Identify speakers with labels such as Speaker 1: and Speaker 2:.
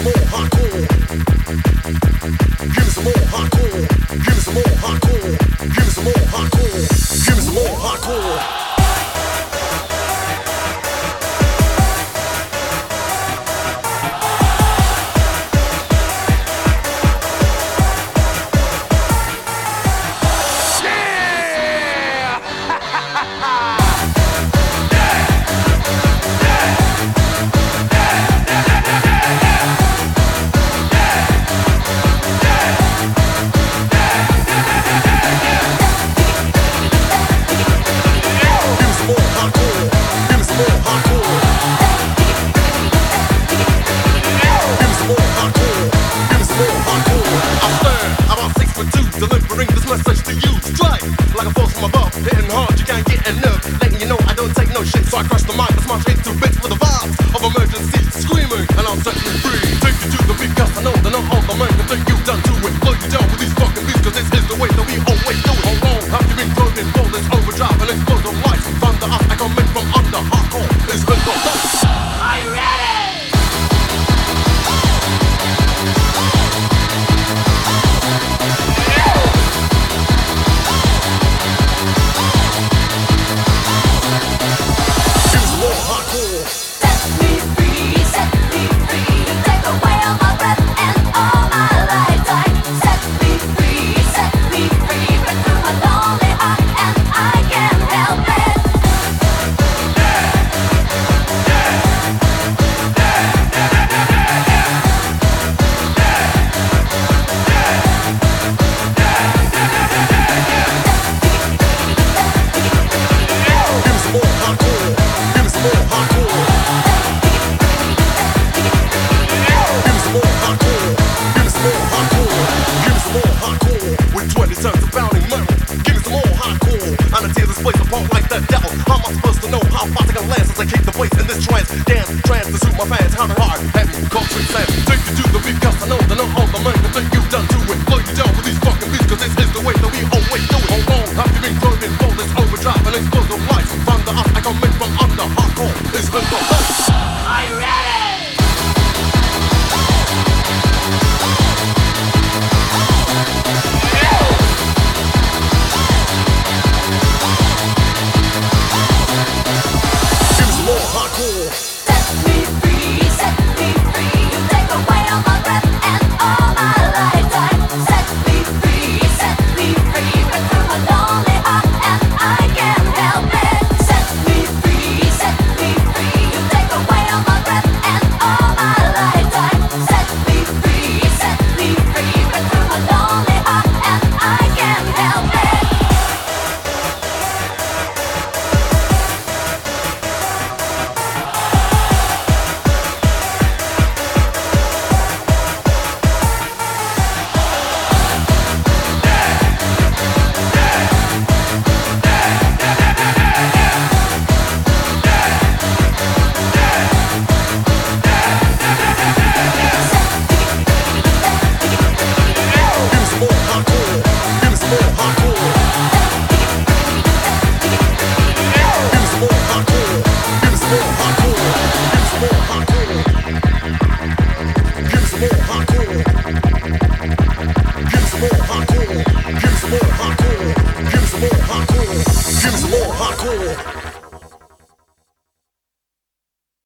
Speaker 1: some more hardcore. Give me some more hardcore. Give me some more hardcore. Give me some more hardcore. Give me some more hardcore. Delivering this message to you straight like a force from above, hitting hard, you can't get enough. Letting you know I don't take no shit, so I crush the mic, I smash into bits with the vibes of emergency, screaming, and I'll set you free. Take you to the beat, cause I know that not all the men can think you've done to it. Blow you down with these fucking beats, cause this is the way that we always do it. How long have you been clothing for this overdrive and explosive lights? Thunder up, I come in from under, hardcore is good for us. Are you ready? Like the devil, how am I supposed to know how fast I can last as I kick the bass in this trance? Dance, trance to suit my fans, hard, heavy, concrete sand. Take you to the beat, cause I know that not all the men can think you've done to it. Blow you down with these fucking beats, cause this is the way that we always do it. How long have you been clothing for this overdrive and explosive lights? Thunder up, I come in from under, hardcore is good for us. Are you ready? Give me some more hardcore.